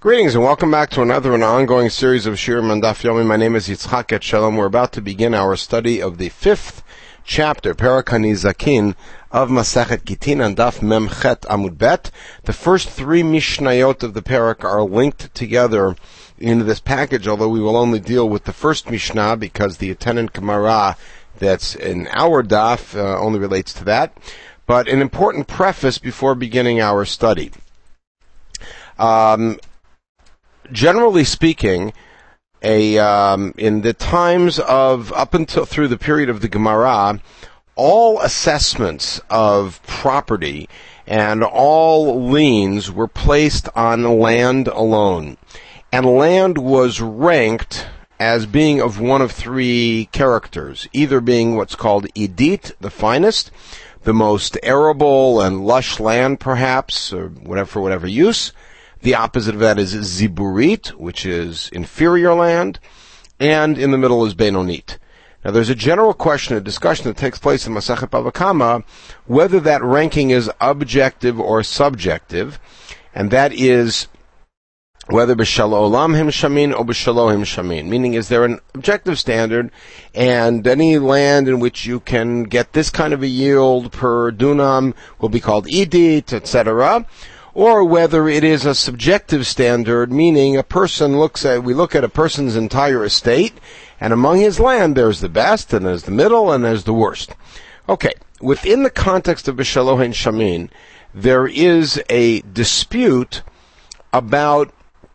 Greetings and welcome back to another and ongoing series of Shiurim on Daf Yomi. My name is Yitzchak Etshalom. We're about to begin our study of the fifth chapter, Perek HaNizakin, of Masechet Gitin on Daf Mem Chet Amud Bet. The first three Mishnayot of the Perek are linked together in this package, although we will only deal with the first Mishnah because the attendant Gemara that's in our Daf only relates to that. But an important preface before beginning our study. Generally speaking, in the times of up until through the period of the Gemara, all assessments of property and all liens were placed on land alone, and land was ranked as being of one of three characters, either being what's called idit, the finest, the most arable and lush land, perhaps, or whatever for whatever use. The opposite of that is ziburit, which is inferior land, and in the middle is benonit. Now, there's a general question, a discussion that takes place in Masechet Bava Kama, whether that ranking is objective or subjective, and that is whether b'shalo olam him shamin or b'shalo him shamin. Meaning, is there an objective standard, and any land in which you can get this kind of a yield per dunam will be called idit, etc., or whether it is a subjective standard, meaning we look at a person's entire estate, and among his land there's the best, and there's the middle, and there's the worst. Okay, within the context of B'Shaloh and Shamin, there is a dispute about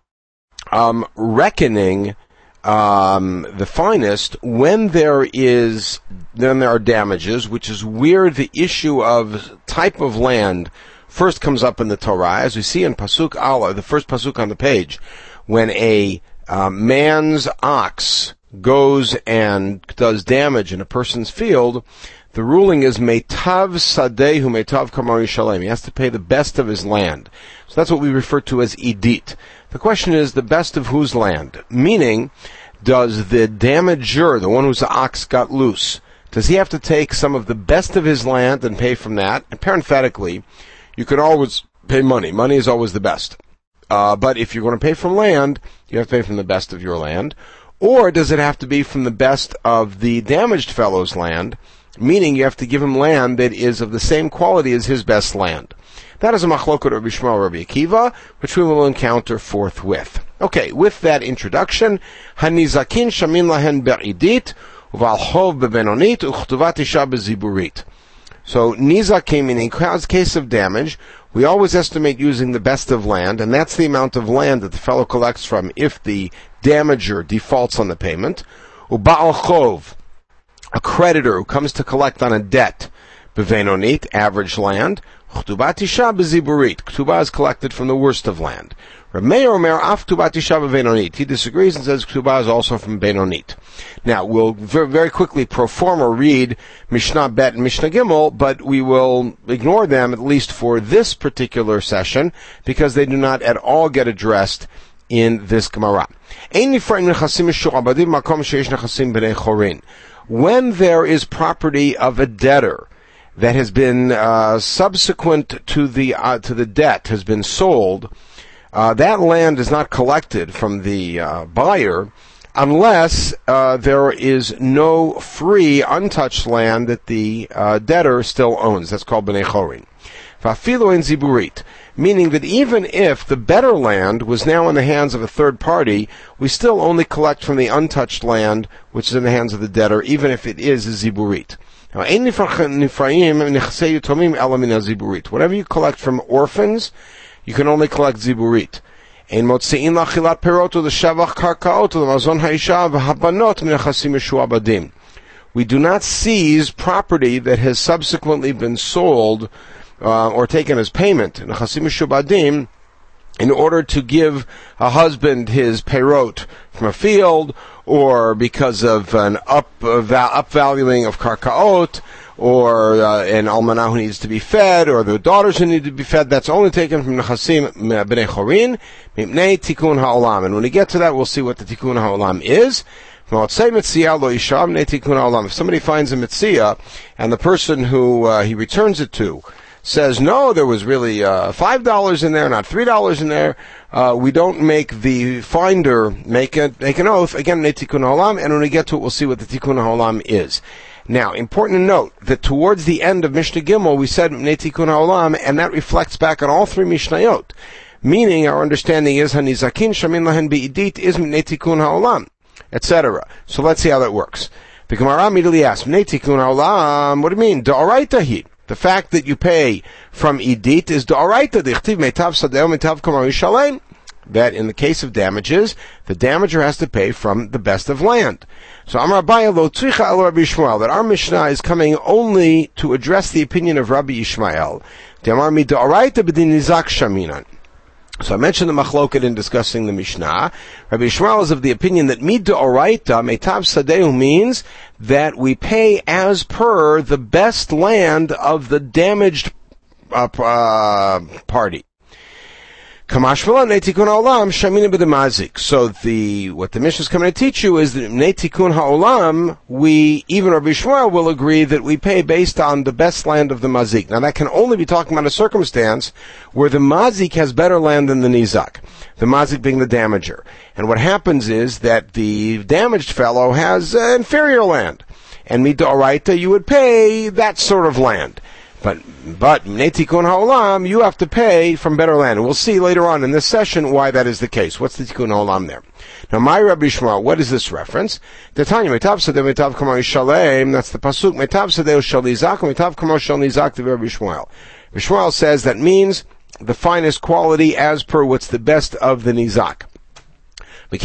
reckoning the finest when there are damages, which is where the issue of type of land first comes up in the Torah, as we see in Pasuk Allah, the first Pasuk on the page, when a man's ox goes and does damage in a person's field, the ruling is Meitav Sadehu Meitav Kamar Yishalem. He has to pay the best of his land. So that's what we refer to as Idit. The question is, the best of whose land? Meaning, does the damager, the one whose ox got loose, does he have to take some of the best of his land and pay from that? And parenthetically, you can always pay money. Money is always the best. But if you're going to pay from land, you have to pay from the best of your land. Or does it have to be from the best of the damaged fellow's land? Meaning you have to give him land that is of the same quality as his best land. That is a machloket of Rabbi Shmuel Rabbi Akiva, which we will encounter forthwith. Okay, with that introduction, Hanizakin shamin lahen be'idit, uval chov bebenonit, uchtuvat isha beziburit. So, nizakim, in a case of damage, we always estimate using the best of land, and that's the amount of land that the fellow collects from if the damager defaults on the payment. Uba'al chov, a creditor who comes to collect on a debt, bevenonit, average land. Chtubat isha beziburit, ktubah is collected from the worst of land. Meir Omer af Ktubat isha bevenonit. He disagrees and says Ktubah is also from benonit. Now, we'll very quickly pro forma read Mishnah Bet and Mishnah Gimel, but we will ignore them, at least for this particular session, because they do not at all get addressed in this Gemara. When there is property of a debtor that has been subsequent to the debt has been sold, that land is not collected from the buyer unless there is no free, untouched land that the debtor still owns. That's called b'nei chorin. Va'afilo en ziburit, meaning that even if the better land was now in the hands of a third party, we still only collect from the untouched land which is in the hands of the debtor, even if it is a ziburit. Now, whatever you collect from orphans, you can only collect ziburit. We do not seize property that has subsequently been sold or taken as payment in order to give a husband his perot from a field, or because of an upvaluing of karkaot, or an almanah who needs to be fed, or the daughters who need to be fed. That's only taken from nechasim b'nei chorin, mipnei tikkun ha'olam. And when we get to that, we'll see what the tikkun ha'olam is. If somebody finds a mitzvah, and the person who he returns it to says, no, there was really $5 in there, not $3 in there, we don't make the finder make an oath, again, Tikkun Ha'olam, and when we get to it, we'll see what the Tikkun Ha'olam is. Now, important to note that towards the end of Mishnah Gimel, we said Tikkun Ha'olam, and that reflects back on all three Mishnayot. Meaning, our understanding is Hanizakin Shamin Lahen Be'idit is Tikkun Ha'olam, etc. So let's see how that works. The Gemara immediately asks, Tikkun Ha'olam, what do you mean? Da'oraita hi. The fact that you pay from Idit is Da'oraita. Dichtiv Meitav Sadeh Meitav Kamar Yishalem. That in the case of damages, the damager has to pay from the best of land. So Amar Abaye lo tzricha el Rabbi Yishmael, that our Mishnah is coming only to address the opinion of Rabbi Yishmael. The Amar mi Da'oraita b'din nizak shaminan. So I mentioned the machloket in discussing the Mishnah. Rabbi Yishmael is of the opinion that mid d'oraita meitav sadeu means that we pay as per the best land of the damaged party. Kamashvela netikun ha'olam shamina b'demazik. So what the Mishnah is coming to teach you is that netikun ha'olam, even Rabbi Yishmael will agree that we pay based on the best land of the mazik. Now that can only be talking about a circumstance where the mazik has better land than the nizak. The mazik being the damager. And what happens is that the damaged fellow has inferior land. And mid'oraita, you would pay that sort of land. But Tikkun Ha'olam, you have to pay from better land. And we'll see later on in this session why that is the case. What's the Tikkun Ha'olam there? Now, my Rabbi Yishmael, what is this reference? Tanya, Meitav Sadeh, Meitav Kamar Yishalem, that's the Pasuk, Meitav Sadeh Shal Nizak, Meitav Kamar Shal Nizak, the Rabbi Yishmael. Rabbi Yishmael says that means the finest quality as per what's the best of the Nizak. The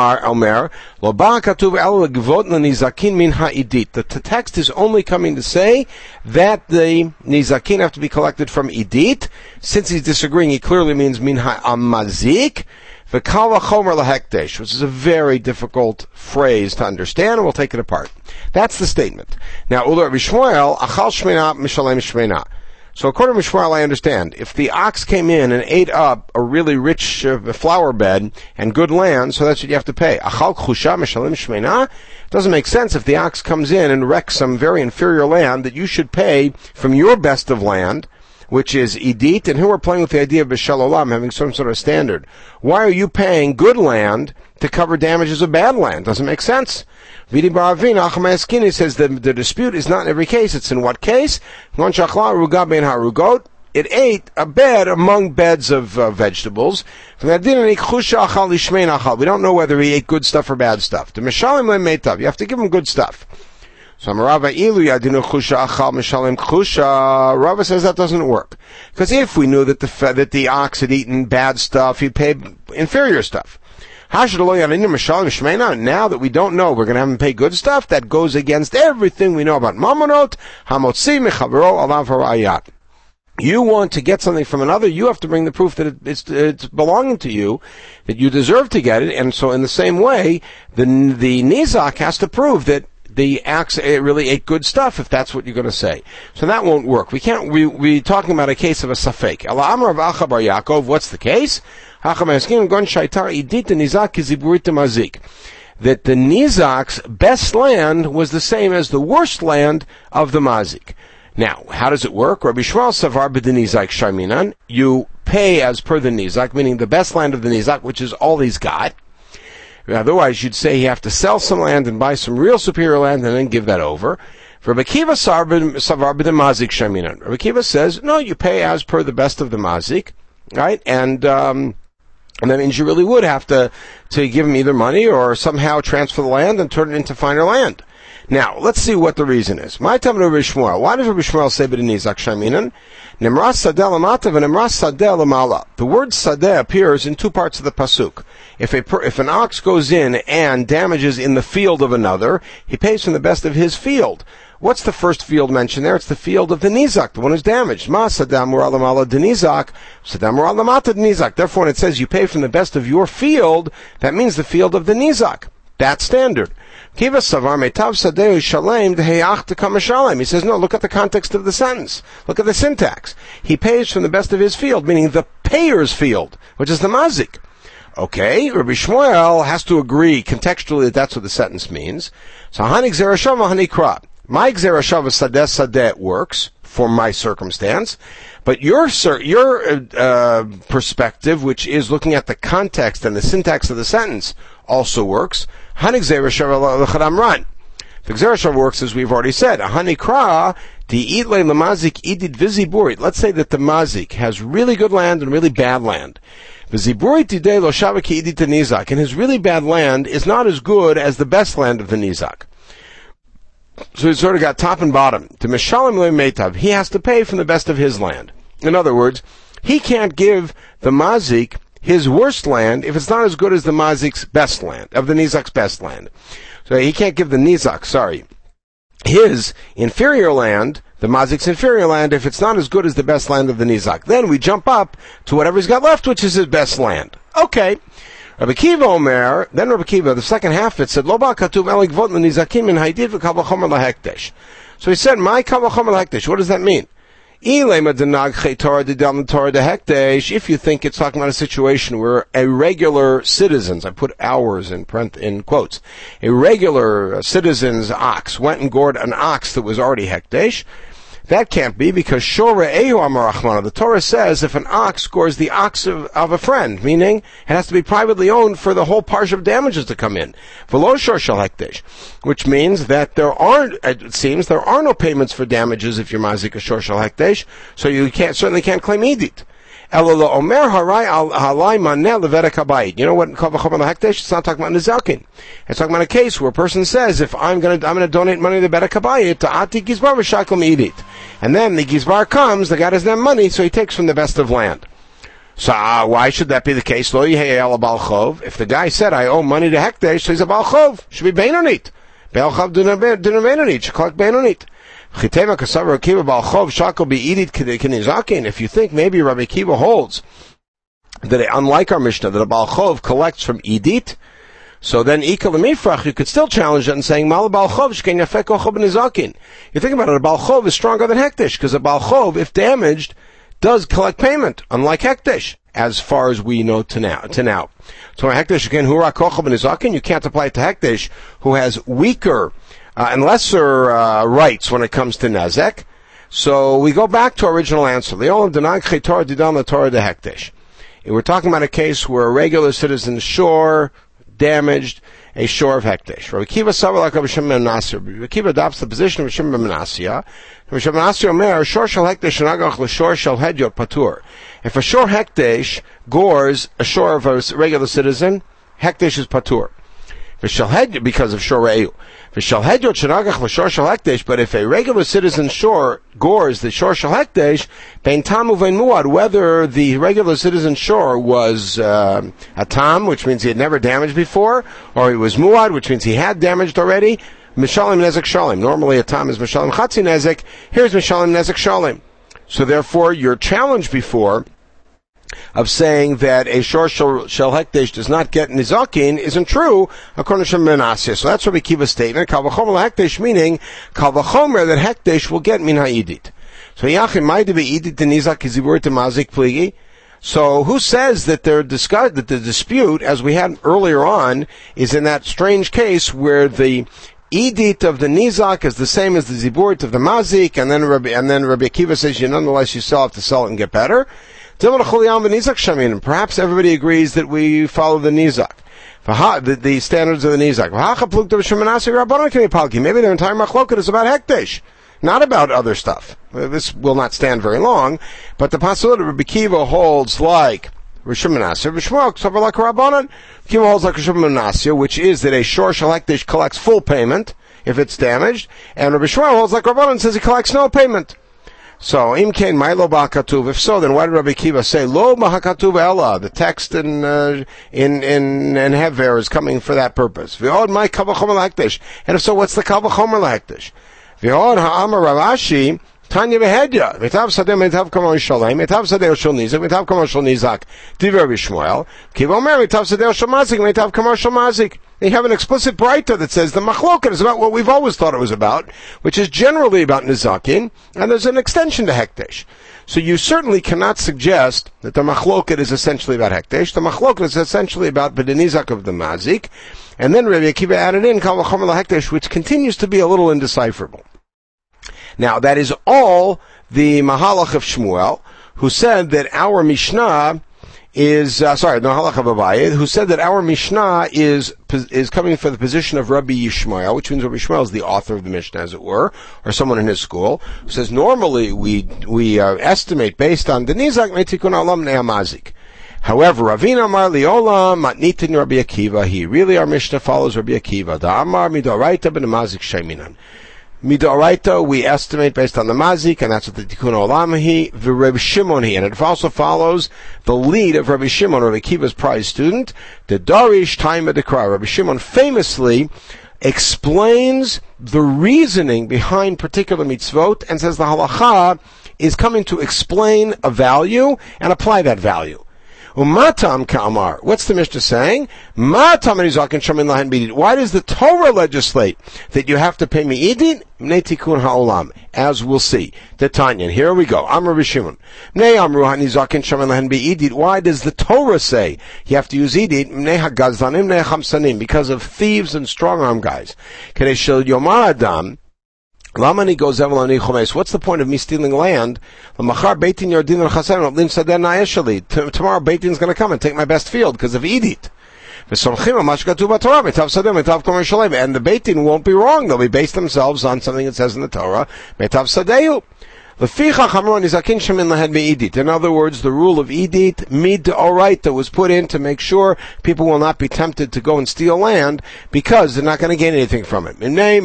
text is only coming to say that the nizakin have to be collected from idit. Since he's disagreeing, he clearly means min ha'amazik. V'kal v'chomer lahekdesh, which is a very difficult phrase to understand, and we'll take it apart. That's the statement. Now, Ula Rabbi Shmuel, achal shmena mishalem shmena. So according to Mishmael, I understand, if the ox came in and ate up a really rich flower bed and good land, so that's what you have to pay. Achal chusha mishalim shmeina? Doesn't make sense if the ox comes in and wrecks some very inferior land that you should pay from your best of land, which is idit, and here we're playing with the idea of b'shal olam, having some sort of standard. Why are you paying good land to cover damages of bad land? Doesn't make sense. Vidi Baravin, Achamayaskini says that the dispute is not in every case. It's in what case? It ate a bed among beds of vegetables. We don't know whether he ate good stuff or bad stuff. You have to give him good stuff. So Rava says that doesn't work. Because if we knew that the ox had eaten bad stuff, he'd pay inferior stuff. Now that we don't know, we're going to have him pay good stuff. That goes against everything we know about mamonot. You want to get something from another, you have to bring the proof that it's belonging to you, that you deserve to get it. And so in the same way, the nizak has to prove that the ox really ate good stuff, if that's what you're going to say. So that won't work. We're talking about a case of a safek. What's the case? That the nizak's best land was the same as the worst land of the mazik. Now, how does it work? Rabbi Yishmael savar b'denizak shaminan. You pay as per the nizak, meaning the best land of the nizak, which is all he's got. Otherwise, you'd say you have to sell some land and buy some real superior land and then give that over. Rabbi Kiva savar b'demazik shaminan. Rabbi Kiva says, no, you pay as per the best of the mazik, right? And that means you really would have to give him either money or somehow transfer the land and turn it into finer land. Now, let's see what the reason is. My time Rabbi Shmuel. Why does Rabbi Shmuel say b'denizak shaminan? Nimras sadeh l'matav and nimras sadeh l'mala. The word sadeh appears in two parts of the pasuk. If an ox goes in and damages in the field of another, he pays from the best of his field. What's the first field mentioned there? It's the field of the nizak, the one who's damaged. Ma sadam mural l'mala denizak, sadam mural l'mata denizak. Therefore, when it says you pay from the best of your field, that means the field of the nizak. That's standard. Kiva savar meitav sadeu shalem deheach tekam shalem. He says, no, look at the context of the sentence. Look at the syntax. He pays from the best of his field, meaning the payer's field, which is the mazik. Okay, Rabbi Shmuel has to agree contextually that that's what the sentence means. So, hanik zerashava hanikra. My Xerashava Sadeh Sadeh works for my circumstance. But your perspective, which is looking at the context and the syntax of the sentence, also works. The Gzera works as we've already said. Let's say that the mazik has really good land and really bad land. And his really bad land is not as good as the best land of the nizak. So he's sort of got top and bottom. To Mishalim Meitav, he has to pay from the best of his land. In other words, he can't give the mazik his worst land if it's not as good as the mazik's best land, of the nizak's best land. So he can't give the nizak, his inferior land, the mazik's inferior land, if it's not as good as the best land of the nizak. Then we jump up to whatever he's got left, which is his best land. Okay. Rabbi Kiva Omer, then Rabbi Kiva, the second half of it said, Lo ba katuv elik vot l'nizakim min haydid v'kal v'chomer lahekdesh. So he said, my kal v'chomer lahekdesh. What does that mean? If you think it's talking about a situation where irregular citizens, I put hours in quotes, a regular citizen's ox went and gored an ox that was already hekdesh, that can't be because Shore Ehu Amarachmana, the Torah says if an ox gores the ox of a friend, meaning it has to be privately owned for the whole parsha of damages to come in. V'lo shor shel hekdesh, which means that there are no payments for damages if you're mazik a shor shel hekdesh, so you certainly can't claim edit. You know what Kal V'chomer Lahekdesh? It's not talking about Nizakin. It's talking about a case where a person says, if I'm going to donate money to the Bedek Habayit, to Ati Gizbar V'Shakel Me'idit. And then the Gizbar comes, the guy doesn't have money, so he takes from the best of land. So why should that be the case? Lo Yehei El Bal Chov. If the guy said, I owe money to Hekdesh, so he's a Bal Chov. Should be Beinonit. Bal Chov Dina Beinonit. Should collect Beinonit. If you think maybe Rabbi Kiva holds that unlike our Mishnah, that a Baal Chov collects from Edit, so then you could still challenge it and saying, Mal Baal Chov shken yafek kochov b'nizakin. You think about it, a Baal Chov is stronger than Hekdesh, because a Baal Chov, if damaged, does collect payment, unlike Hekdesh, as far as we know to now. So Hekdesh, again, hura kochov b'nizakin, you can't apply it to Hekdesh, who has weaker and lesser rights when it comes to Nezek. So we go back to our original answer. We're talking about a case where a regular citizen's shore damaged a shore of Hekdesh. Rabbi Kiva adopts the position of Rishim ben Menasya. Rishim ben Menasya Omer, shor shel Hekdesh nagach l'shor shel hedyot patur. If a shore Hekdesh gores a shore of a regular citizen, Hekdesh is patur. Because of shor re'eu. But if a regular citizen's shore gores the shor shel hekdesh, bein tam uvein muad, whether the regular citizen's shore was a tam, which means he had never damaged before, or he was muad, which means he had damaged already, mishalim nezek shalim. Normally a tam is mishalim chatzi nezek. Here's mishalim nezek shalim. So therefore, your challenge before of saying that a shor shel hekdesh does not get nizakin isn't true according to Menasya. So that's Rabbi Kiva's statement. Kal v'chomer hekdesh, meaning kal v'chomer that hekdesh will get min ha'idit. So yachim ma'idi be'idit the nizak kizibur to mazik pligi. So who says that the dispute, as we had earlier on, is in that strange case where the edit of the nizak is the same as the ziburit of the mazik, and then Rabbi Kiva says nonetheless you still have to sell it and get better. Perhaps everybody agrees that we follow the nizak, the standards of the nizak. Maybe their entire machloket is about hekdesh, not about other stuff. This will not stand very long, but the possibility of Rabbi Kiva holds like Rishon Menasya. Kiva holds like Rishon Menasya, which is that a shor shel hekdesh collects full payment if it's damaged, and Rabbi Shmuel holds like Rabbanan, says he collects no payment. So, im kein ma'lo ba'katuv. If so, then why did Rabbi Kiva say lo ba'katuv ella? The text in Hever is coming for that purpose. V'od my kal v'chomer lahekdesh. And if so, what's the kal v'chomer lahekdesh? V'od ha'amar Ravashi Tanya behedya. Metav sadeh metav kamar shalem. Metav sadeh shel nizak. Metav kamar shel nizak. Divrei Rabbi Shmuel. Kiva omer metav sadeh shel mazik. Metav kamar shel mazik. They have an explicit braita that says the machloket is about what we've always thought it was about, which is generally about nizakin, and there's an extension to hekdesh. So you certainly cannot suggest that the machloket is essentially about hekdesh. The machloket is essentially about the nizak of the mazik, and then Rabbi Akiva added in kal v'chomer lahekdesh, which continues to be a little indecipherable. Now, that is all the Mahalach of Shmuel, who said that our Mishnah is, the Mahalach of Abaye, who said that our Mishnah is coming for the position of Rabbi Yishmael, which means Rabbi Yishmael is the author of the Mishnah, as it were, or someone in his school, who says normally we estimate based on the Nizak Metikun Alam Ne'amazik. However, Ravina Amar Liolam Matnitin Rabbi Akiva, really our Mishnah follows Rabbi Akiva. Da Amar Midoraita ben Mazik Sheminan. Midoraita, we estimate based on the Mazik, and that's what the Tikkun Olam he, the Rabbi Shimon he, and it also follows the lead of Rabbi Shimon, Rabbi Akiva's prize student, the Darish Taima Dekra. Rabbi Shimon famously explains the reasoning behind particular mitzvot and says the halacha is coming to explain a value and apply that value. Umatam Kamar. What's the Mishnah saying? Why does the Torah legislate that you have to pay me idit? Tikun ha'olam, as we'll see. The Tanya. Here we go. Amr B'Shimon. Why does the Torah say you have to use idit? Because of thieves and strong-arm guys. What's the point of me stealing land? Tomorrow Beitin's going to come and take my best field because of Edith. And the Beitin won't be wrong. They'll be based themselves on something that says in the Torah. In other words, the rule of Edith, mid oraita, was put in to make sure people will not be tempted to go and steal land because they're not going to gain anything from it.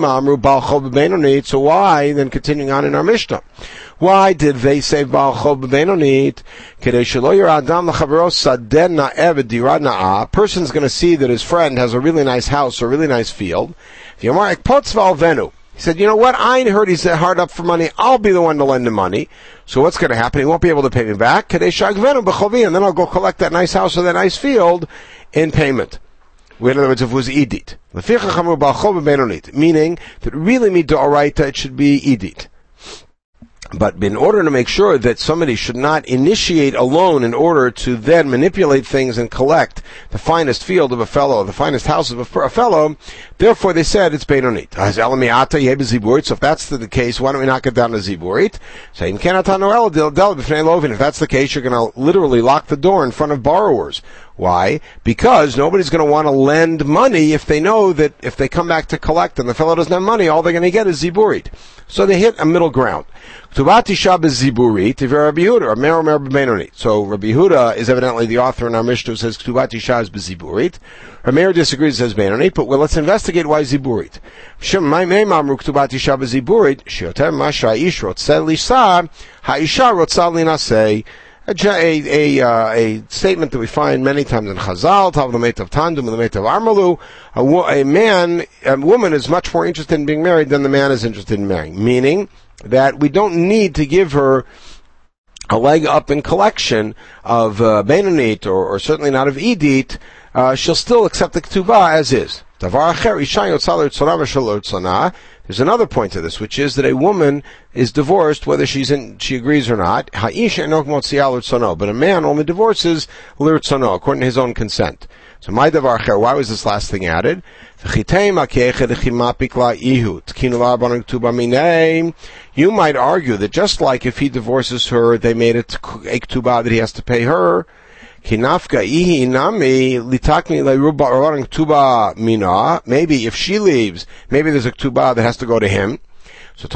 So why, then continuing on in our Mishnah, why did they say Baal Chov B'Beinonit? A person's going to see that his friend has a really nice house or a really nice field. He said, you know what? I heard he's hard up for money. I'll be the one to lend him money. So what's going to happen? He won't be able to pay me back. And then I'll go collect that nice house or that nice field in payment. In other words, if it was Edit. Meaning that really midoraita, it should be Edit. But in order to make sure that somebody should not initiate a loan in order to then manipulate things and collect the finest field of a fellow, the finest house of a fellow, therefore they said it's Beinonit. So if that's the case, why don't we knock it down to Ziburit? If that's the case, you're going to literally lock the door in front of borrowers. Why? Because nobody's going to want to lend money if they know that if they come back to collect and the fellow doesn't have money, all they're going to get is Ziburit. So they hit a middle ground. Ktubat Isha b'Ziburit, Rabbi Yehuda, Mer B'Beinonit. So Rabbi Yehuda is evidently the author in our Mishnah who says Ktubat Isha is b'Ziburit. Rameir disagrees, says Beinonit, but let's investigate why Ziburit. Shem Ma'imei Mamru Ktubat Isha b'Ziburit, Sheoter Masha Ish Rotzeh Lisa, Ha'isha Rotzah Linaseh. A statement that we find many times in Chazal, Tav L'Meitav Tandum, L'Meitav Armalu. A woman is much more interested in being married than the man is interested in marrying. Meaning that we don't need to give her a leg up in collection of Beinonit, or certainly not of Edit. She'll still accept the Ketubah as is. There's another point to this, which is that a woman is divorced whether she agrees or not. But a man only divorces l'rtzono, according to his own consent. So why was this last thing added? You might argue that just like if he divorces her, they made it a ketubah that he has to pay her. Maybe if she leaves, maybe there's a ketubah that has to go to him. So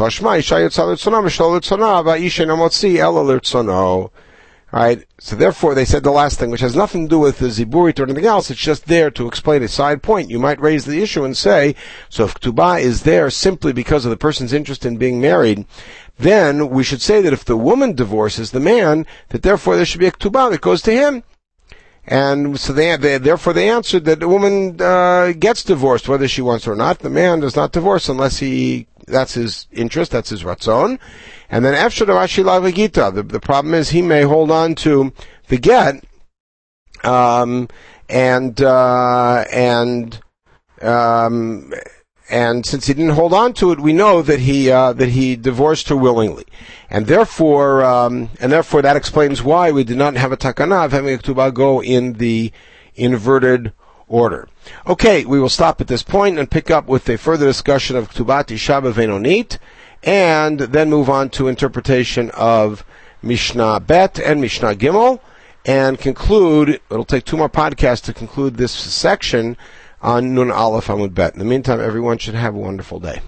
Right? So therefore they said the last thing, which has nothing to do with the Ziburit or anything else, it's just there to explain a side point. You might raise the issue and say, so if Ketubah is there simply because of the person's interest in being married, then we should say that if the woman divorces the man, that therefore there should be a Ketubah that goes to him. And so therefore they answered that the woman gets divorced whether she wants or not. The man does not divorce unless that's his interest, that's his ratzon. And then after the problem is he may hold on to the get, and since he didn't hold on to it, we know that he divorced her willingly, and therefore that explains why we did not have a takana of having a ketubah go in the inverted order. Okay, we will stop at this point and pick up with a further discussion of Ketubat Isha B'Veinonit, and then move on to interpretation of Mishnah Bet and Mishnah Gimel, and conclude. It'll take 2 more podcasts to conclude this section on Nun Aleph Amud Bet. In the meantime, everyone should have a wonderful day.